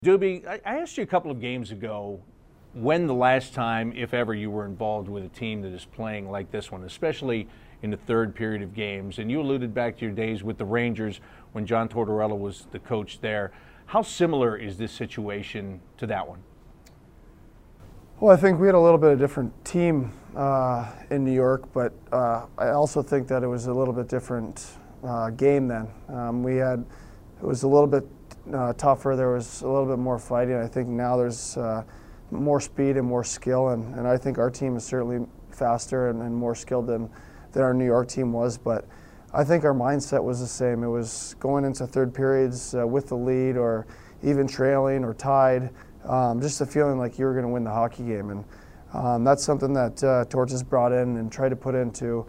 Doobie, I asked you a couple of games ago when the last time, if ever, you were involved with a team that is playing like this one, especially in the third period of games. And you alluded back to your days with the Rangers when John Tortorella was the coach there. How similar is this situation to that one? Well, I think we had a little bit of different team in New York, but I also think that it was a little bit different game then. It was a little bit tougher. There was a little bit more fighting. I think now there's more speed and more skill, and I think our team is certainly faster and more skilled than our New York team was. But I think our mindset was the same. It was going into third periods with the lead or even trailing or tied, just a feeling like you were going to win the hockey game. And that's something that Torch has brought in and tried to put into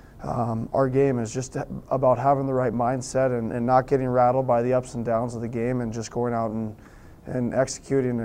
our game, is just about having the right mindset and not getting rattled by the ups and downs of the game, and just going out and executing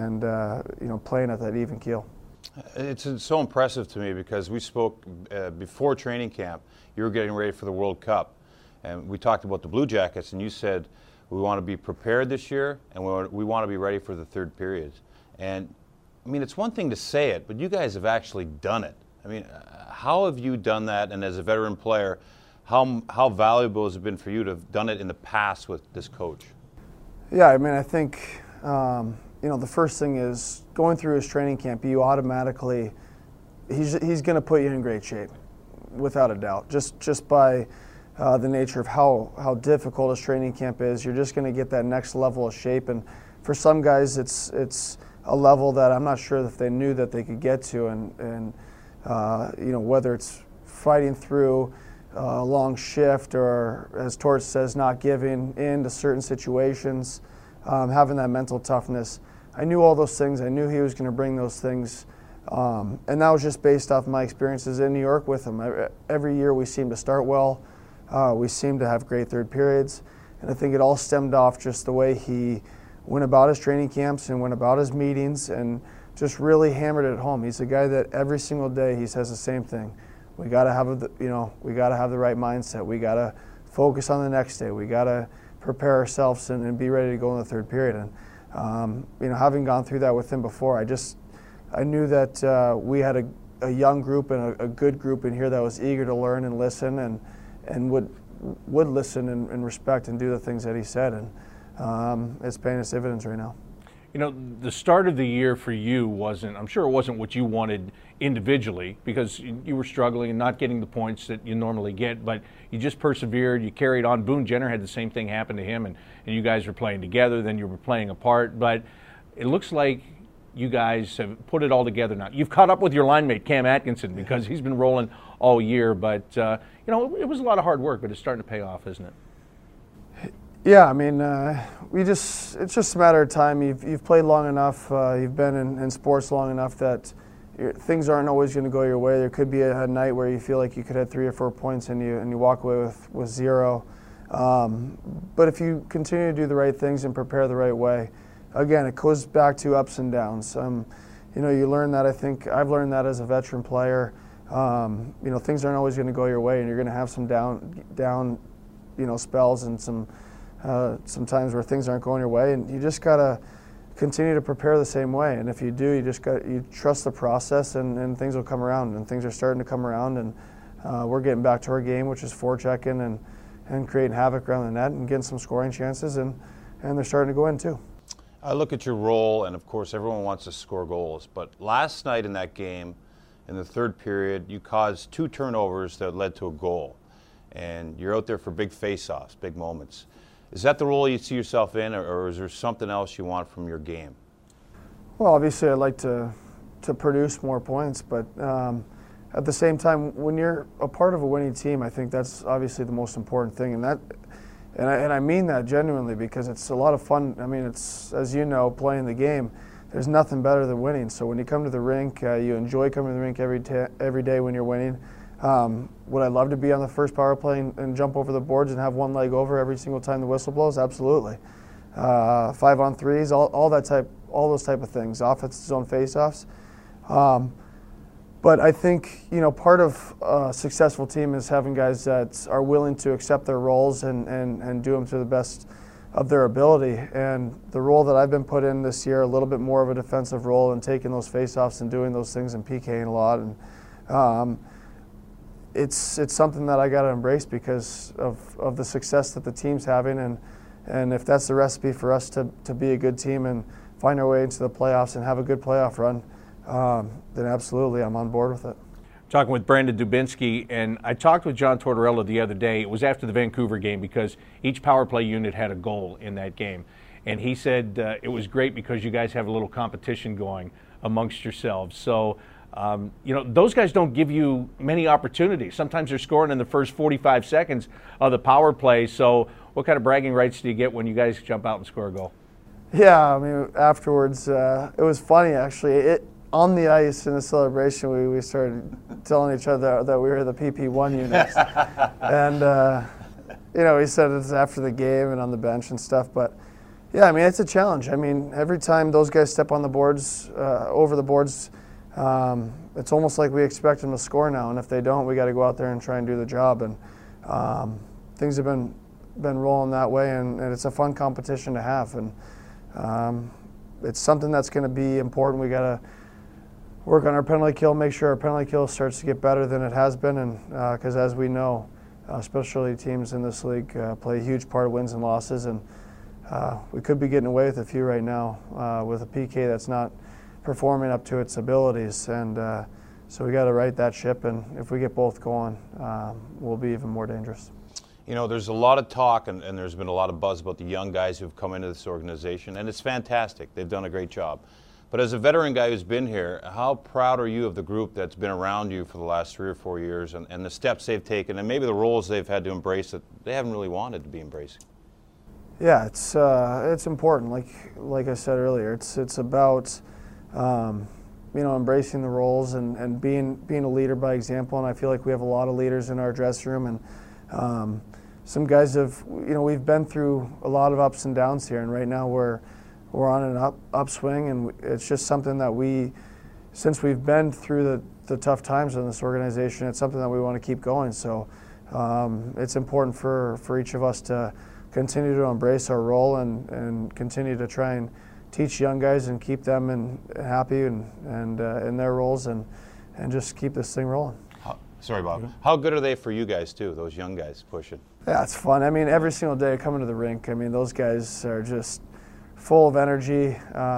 and playing at that even keel. It's so impressive to me because we spoke before training camp. You were getting ready for the World Cup, and we talked about the Blue Jackets, and you said we want to be prepared this year and we want to be ready for the third periods. And I mean, it's one thing to say it, but you guys have actually done it. I mean, how have you done that? And as a veteran player, how valuable has it been for you to have done it in the past with this coach? Yeah, I mean, I think the first thing is going through his training camp. You automatically, he's going to put you in great shape, without a doubt. Just by the nature of how difficult his training camp is, you're just going to get that next level of shape. And for some guys, it's a level that I'm not sure if they knew that they could get to, and whether it's fighting through a long shift or, as Torch says, not giving in to certain situations, having that mental toughness. I knew all those things. I knew he was going to bring those things, and that was just based off my experiences in New York with him. Every year we seemed to start well. We seemed to have great third periods, and I think it all stemmed off just the way he went about his training camps and went about his meetings, and just really hammered it home. He's a guy that every single day he says the same thing. We got to have we got to have the right mindset. We got to focus on the next day. We got to prepare ourselves and be ready to go in the third period. And having gone through that with him before, I knew that we had a young group and a good group in here that was eager to learn and listen and would listen and respect and do the things that he said. And it's paying its dividends right now. You know, the start of the year for you I'm sure it wasn't what you wanted individually, because you were struggling and not getting the points that you normally get, but you just persevered, you carried on. Boone Jenner had the same thing happen to him, and you guys were playing together, then you were playing apart, but it looks like you guys have put it all together now. You've caught up with your line mate, Cam Atkinson, because he's been rolling all year, but it was a lot of hard work, but it's starting to pay off, isn't it? Yeah, I mean, it's just a matter of time. You've played long enough, you've been in sports long enough that things aren't always going to go your way. There could be a night where you feel like you could have 3 or 4 points and you walk away with 0. But if you continue to do the right things and prepare the right way, again, it goes back to ups and downs. You learn that. I think I've learned that as a veteran player. Things aren't always going to go your way, and you're going to have some down spells and some times where things aren't going your way, and you just gotta continue to prepare the same way. And if you do, you trust the process, and things will come around, and things are starting to come around, and we're getting back to our game, which is forechecking and creating havoc around the net and getting some scoring chances, and they're starting to go in too. I look at your role, and of course everyone wants to score goals, but last night in that game, in the third period, you caused 2 turnovers that led to a goal, and you're out there for big face-offs, big moments. Is that the role you see yourself in, or is there something else you want from your game? Well, obviously I'd like to produce more points, but at the same time, when you're a part of a winning team, I think that's obviously the most important thing, and I mean that genuinely, because it's a lot of fun. I mean, it's, as you know, playing the game, there's nothing better than winning. So when you come to the rink, you enjoy coming to the rink every day when you're winning. Would I love to be on the first power play and jump over the boards and have one leg over every single time the whistle blows? Absolutely. 5-on-3s, all those type of things, offensive zone faceoffs. But I think, part of a successful team is having guys that are willing to accept their roles and do them to the best their ability. And the role that I've been put in this year, a little bit more of a defensive role and taking those faceoffs and doing those things and PKing a lot. And it's something that I got to embrace because of the success that the team's having. And if that's the recipe for us to be a good team and find our way into the playoffs and have a good playoff run, then absolutely I'm on board with it. Talking with Brandon Dubinsky, and I talked with John Tortorella the other day. It was after the Vancouver game because each power play unit had a goal in that game. And he said it was great because you guys have a little competition going amongst yourselves. So, those guys don't give you many opportunities. Sometimes they're scoring in the first 45 seconds of the power play. So what kind of bragging rights do you get when you guys jump out and score a goal? Yeah, I mean, afterwards, it was funny, actually. On the ice in the celebration, we started telling each other that we were the PP1 units. And, he said it's after the game and on the bench and stuff. But, yeah, I mean, it's a challenge. I mean, every time those guys step on the boards, over the boards, it's almost like we expect them to score now. And if they don't, we got to go out there and try and do the job. And things have been rolling that way, and it's a fun competition to have. And it's something that's going to be important. We got to work on our penalty kill, make sure our penalty kill starts to get better than it has been, and because as we know, specialty teams in this league play a huge part of wins and losses, and we could be getting away with a few right now with a PK that's not performing up to its abilities, and so we got to right that ship, and if we get both going, we'll be even more dangerous. There's a lot of talk and there's been a lot of buzz about the young guys who've come into this organization, and it's fantastic. They've done a great job. But as a veteran guy who's been here, how proud are you of the group that's been around you for the last 3 or 4 years and the steps they've taken and maybe the roles they've had to embrace that they haven't really wanted to be embracing? Yeah, it's important. Like I said earlier, it's about embracing the roles and being a leader by example. And I feel like we have a lot of leaders in our dressing room, and some guys we've been through a lot of ups and downs here, and right now we're on an upswing, and it's just something that since we've been through the tough times in this organization, it's something that we want to keep going. So it's important for each of us to continue to embrace our role and continue to try and teach young guys and keep them happy and in their roles and just keep this thing rolling. Sorry, Bob. How good are they for you guys too, those young guys pushing? Yeah, it's fun. I mean, every single day coming to the rink, I mean, those guys are just full of energy.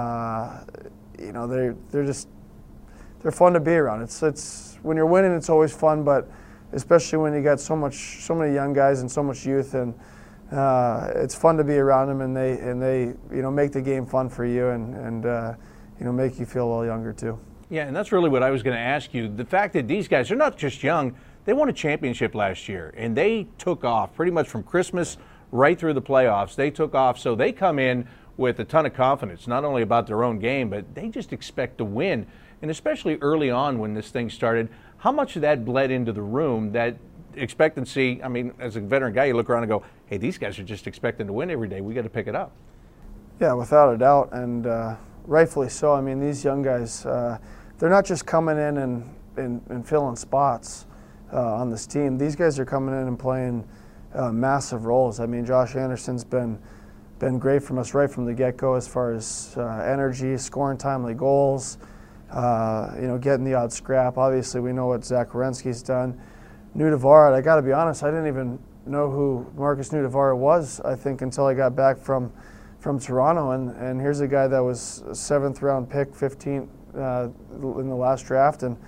They're fun to be around. It's when you're winning, it's always fun, but especially when you got so many young guys and so much youth, and it's fun to be around them, and they make the game fun for you and make you feel a little younger too. Yeah, and that's really what I was going to ask you. The fact that these guys are not just young, they won a championship last year, and they took off pretty much from Christmas right through the playoffs. They took off, so they come in with a ton of confidence, not only about their own game, but they just expect to win. And especially early on when this thing started, how much of that bled into the room, that expectancy? I mean, as a veteran guy, you look around and go, hey, these guys are just expecting to win every day. We got to pick it up. Yeah, without a doubt, and rightfully so. I mean, these young guys, they're not just coming in and filling spots on this team. These guys are coming in and playing massive roles. I mean, Josh Anderson's been great from us right from the get-go as far as energy, scoring timely goals, getting the odd scrap. Obviously, we know what Zach Werenski's done. Nudavara, I got to be honest, I didn't even know who Marcus Nudavara was, I think, until I got back from Toronto. And here's a guy that was a 7th-round pick, 15th in the last draft. And,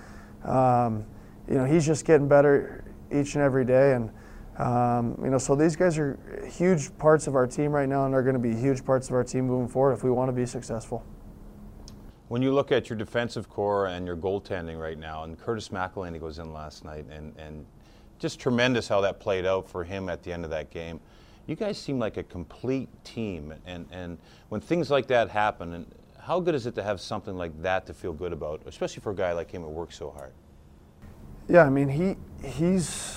he's just getting better each and every day. And, so these guys are huge parts of our team right now, and are going to be huge parts of our team moving forward if we want to be successful. When you look at your defensive core and your goaltending right now, and Curtis McElhinney goes in last night, and just tremendous how that played out for him at the end of that game. You guys seem like a complete team, and when things like that happen, and how good is it to have something like that to feel good about, especially for a guy like him who works so hard? Yeah, I mean, he's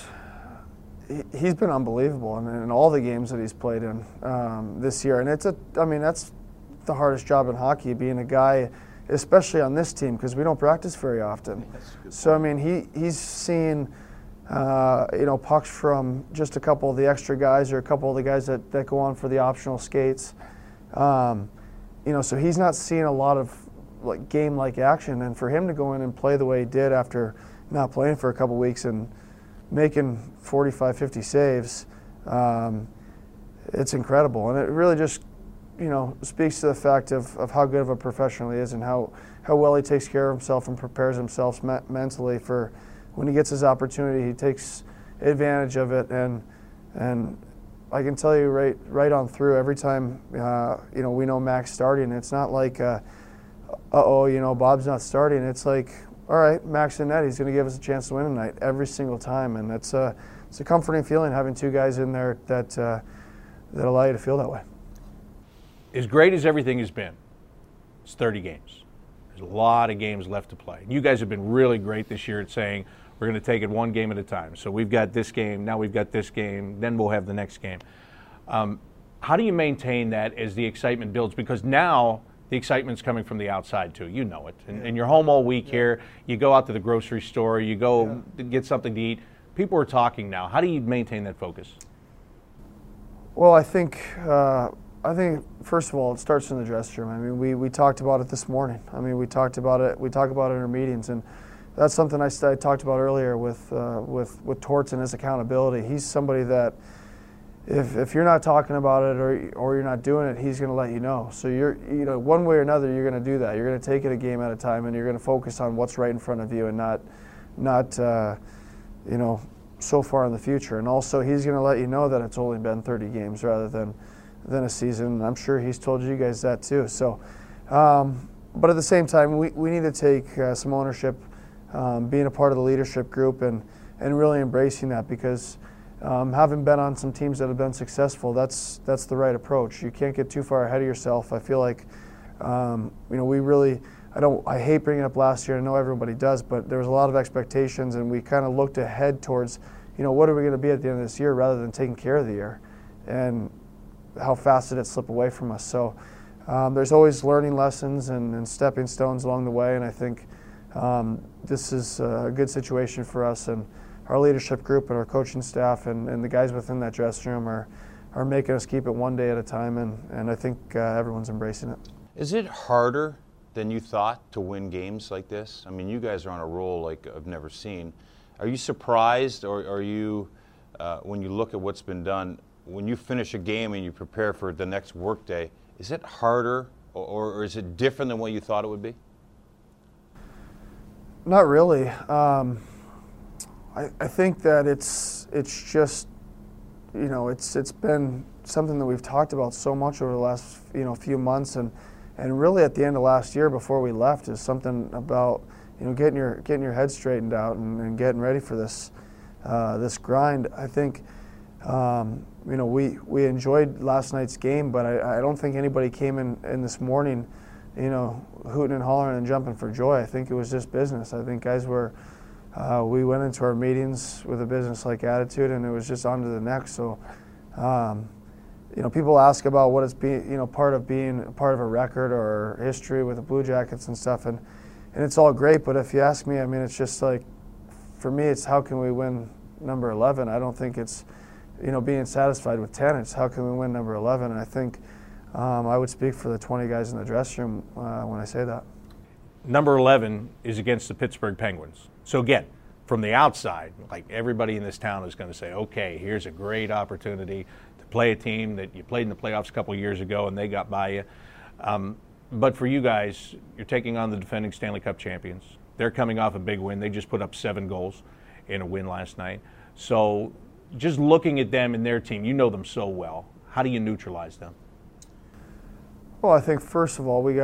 been unbelievable in all the games that he's played in this year, and that's the hardest job in hockey, being a guy, especially on this team, because we don't practice very often. So I mean, he's seen pucks from just a couple of the extra guys or a couple of the guys that go on for the optional skates. So he's not seeing a lot of like game-like action, and for him to go in and play the way he did after not playing for a couple of weeks and making 45, 50 saves, it's incredible. And it really just, speaks to the fact of how good of a professional he is and how well he takes care of himself and prepares himself mentally for when he gets his opportunity. He takes advantage of it, and I can tell you right on through every time we know Mac's starting. It's not like Bob's not starting. It's like, all right, Mac's in net. He's going to give us a chance to win tonight every single time, and it's a comforting feeling having two guys in there that allow you to feel that way. As great as everything has been, it's 30 games. There's a lot of games left to play. You guys have been really great this year at saying we're going to take it one game at a time. So we've got this game, now we've got this game, then we'll have the next game. How do you maintain that as the excitement builds? Because now the excitement's coming from the outside too. You know it. And you're home all week here. You go out to the grocery store. You go get something to eat. People are talking now. How do you maintain that focus? Well, I think first of all, it starts in the dressing room. I mean, we talked about it this morning. I mean, we talked about it. We talk about it in our meetings, and that's something I talked about earlier with Torts and his accountability. He's somebody that if you're not talking about it or you're not doing it, he's going to let you know. So one way or another, you're going to do that. You're going to take it a game at a time, and you're going to focus on what's right in front of you and not so far in the future. And also, he's going to let you know that it's only been 30 games rather than a season. And I'm sure he's told you guys that too. So, but at the same time, we need to take some ownership, being a part of the leadership group and really embracing that, because having been on some teams that have been successful, that's the right approach. You can't get too far ahead of yourself. I feel like we really, I hate bringing up last year. I know everybody does, but there was a lot of expectations, and we kind of looked ahead towards, what are we going to be at the end of this year, rather than taking care of the year, and how fast did it slip away from us. So there's always learning lessons and stepping stones along the way, and I think this is a good situation for us, and our leadership group and our coaching staff and the guys within that dressing room are making us keep it one day at a time, and I think everyone's embracing it. Is it harder than you thought to win games like this? I mean, you guys are on a roll like I've never seen. Are you surprised, or are you, when you look at what's been done, when you finish a game and you prepare for the next work day, is it harder or is it different than what you thought it would be? Not really. I think that it's just, it's been something that we've talked about so much over the last few months, and really at the end of last year before we left, is something about getting your head straightened out and getting ready for this grind. I think we enjoyed last night's game, but I don't think anybody came in this morning hooting and hollering and jumping for joy. I think it was just business. I think guys were. We went into our meetings with a business-like attitude, and it was just on to the next. So, people ask about what it's being part of a record or history with the Blue Jackets and stuff, and it's all great. But if you ask me, I mean, it's just like, for me, it's how can we win number 11? I don't think it's being satisfied with 10. It's how can we win number 11? And I think I would speak for the 20 guys in the dressing room when I say that. Number 11 is against the Pittsburgh Penguins. So again, from the outside, like everybody in this town is going to say, okay, here's a great opportunity to play a team that you played in the playoffs a couple of years ago and they got by you. But for you guys, you're taking on the defending Stanley Cup champions. They're coming off a big win. They just put up 7 goals in a win last night. So just looking at them and their team, you know them so well. How do you neutralize them? Well, I think first of all, we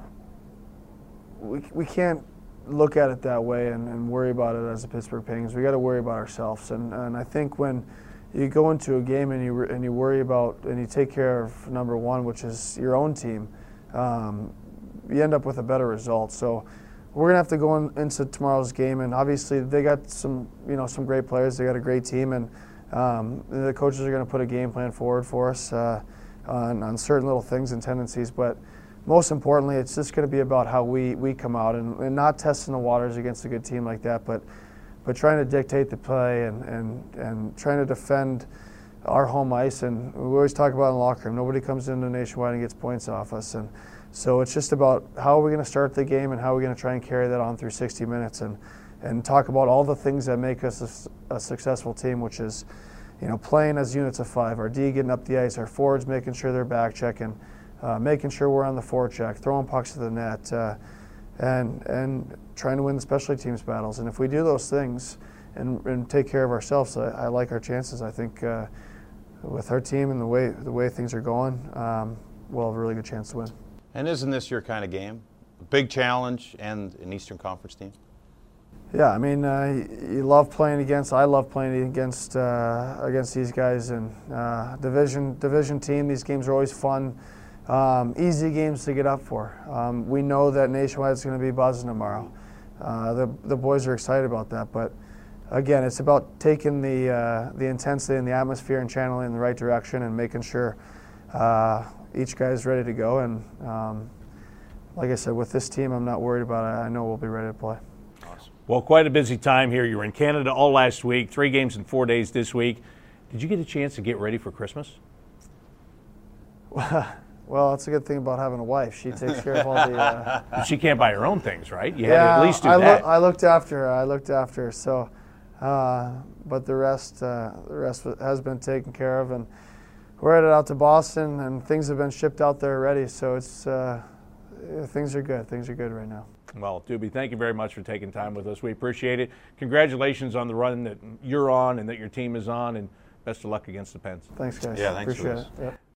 can't look at it that way and worry about it as the Pittsburgh Penguins. We got to worry about ourselves. And I think when you go into a game and you worry about and you take care of number 1, which is your own team, you end up with a better result. So we're gonna have to go into tomorrow's game, and obviously they got some great players. They got a great team, and the coaches are gonna put a game plan forward for us on certain little things and tendencies, but. Most importantly, it's just going to be about how we come out and not testing the waters against a good team like that, but but trying to dictate the play and trying to defend our home ice. And we always talk about in the locker room, nobody comes into Nationwide and gets points off us. And so it's just about how are we going to start the game and how are we going to try and carry that on through 60 minutes and talk about all the things that make us a successful team, which is, playing as units of 5, our D getting up the ice, our forwards making sure they're back checking, making sure we're on the forecheck, throwing pucks to the net, and trying to win the specialty teams battles. And if we do those things and take care of ourselves, I like our chances. I think with our team and the way things are going, we'll have a really good chance to win. And isn't this your kind of game? A big challenge and an Eastern Conference team? Yeah, I mean, you love playing against. I love playing against these guys, and division team. These games are always fun, easy games to get up for. We know that Nationwide is going to be buzzing tomorrow. The boys are excited about that, but again, it's about taking the intensity and the atmosphere and channeling in the right direction and making sure each guy is ready to go. And like I said, with this team, I'm not worried about it. I know we'll be ready to play. Awesome. Well, quite a busy time here. You were in Canada all last week, 3 games in 4 days this week. Did you get a chance to get ready for Christmas? Well, that's a good thing about having a wife. She takes care of all the. She can't buy her own things, right? You Yeah, had to at least do that. I looked after her. So, but the rest has been taken care of, and we're headed out to Boston, and things have been shipped out there already. So it's things are good. Things are good right now. Well, Doobie, thank you very much for taking time with us. We appreciate it. Congratulations on the run that you're on and that your team is on, and best of luck against the Pens. Thanks, guys. Yeah, thanks for appreciate this. it. Yep.